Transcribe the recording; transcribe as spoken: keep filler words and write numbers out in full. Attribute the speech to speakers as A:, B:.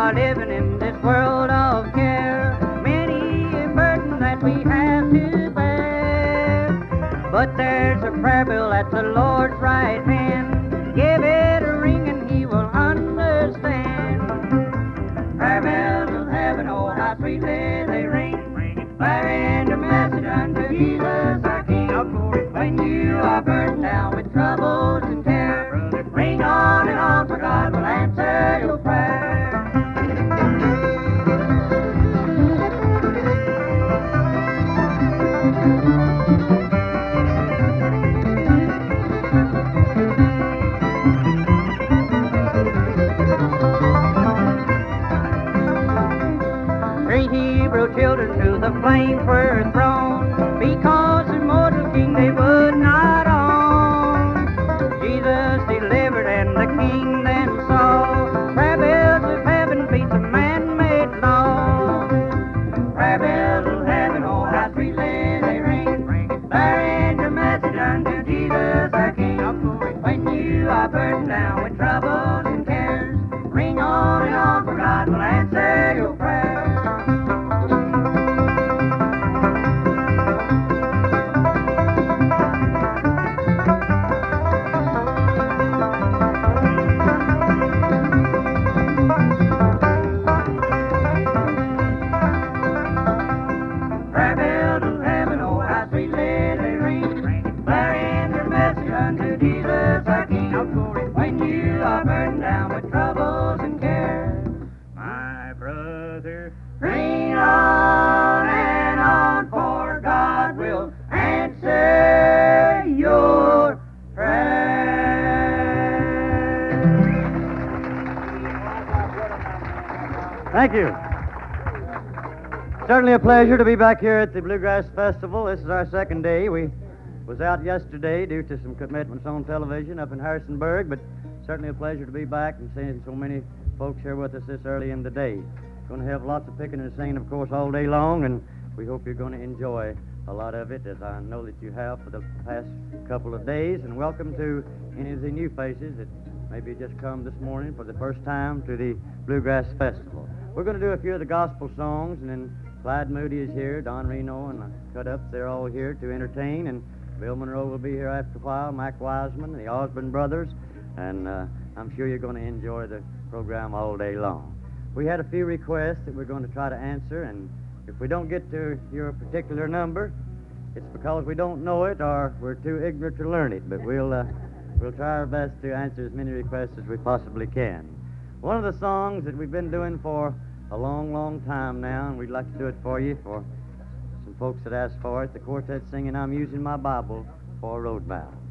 A: are living in this world of care. Many a burden that we have to bear. But there's a prayer bill at the Lord's right hand. Give it a ring and he will understand. Prayer bells of heaven, oh how sweetly they ring, bearing the message unto Jesus our King. When you are burdened down with troubles and care, ring on and on, for God will answer your prayer. Three Hebrew children to the flames were thrown, because the mortal king they would not own. Jesus delivered and the king then saw, prayer bells of heaven beat the man-made law. Prayer bells of heaven, oh how sweetly they ring, bearing the message unto Jesus our King. When you are burdened down with troubles and cares, ring on and on, for God will answer your prayer. Prayer bells of heaven, oh how sweetly they ring, bearing their message unto Jesus our King. When you are burdened down with troubles and cares, my brother, ring on and on, for God will answer your prayer.
B: Thank you. Certainly a pleasure to be back here at the Bluegrass Festival. This is our second day. We was out yesterday due to some commitments on television up in Harrisonburg, but certainly a pleasure to be back and seeing so many folks here with us this early in the day. Going to have lots of picking and singing, of course, all day long, and we hope you're going to enjoy a lot of it, as I know that you have for the past couple of days. And welcome to any of the new faces that maybe just come this morning for the first time to the Bluegrass Festival. We're going to do a few of the gospel songs, and then Clyde Moody is here, Don Reno and the Cut-Ups, they're all here to entertain, and Bill Monroe will be here after a while, Mac Wiseman, the Osborne brothers, and uh, I'm sure you're going to enjoy the program all day long. We had a few requests that we're going to try to answer, and if we don't get to your particular number, it's because we don't know it or we're too ignorant to learn it, but we'll, uh, we'll try our best to answer as many requests as we possibly can. One of the songs that we've been doing for a long, long time now, and we'd like to do it for you, for some folks that asked for it, the quartet singing, I'm Using My Bible for a Road Bound.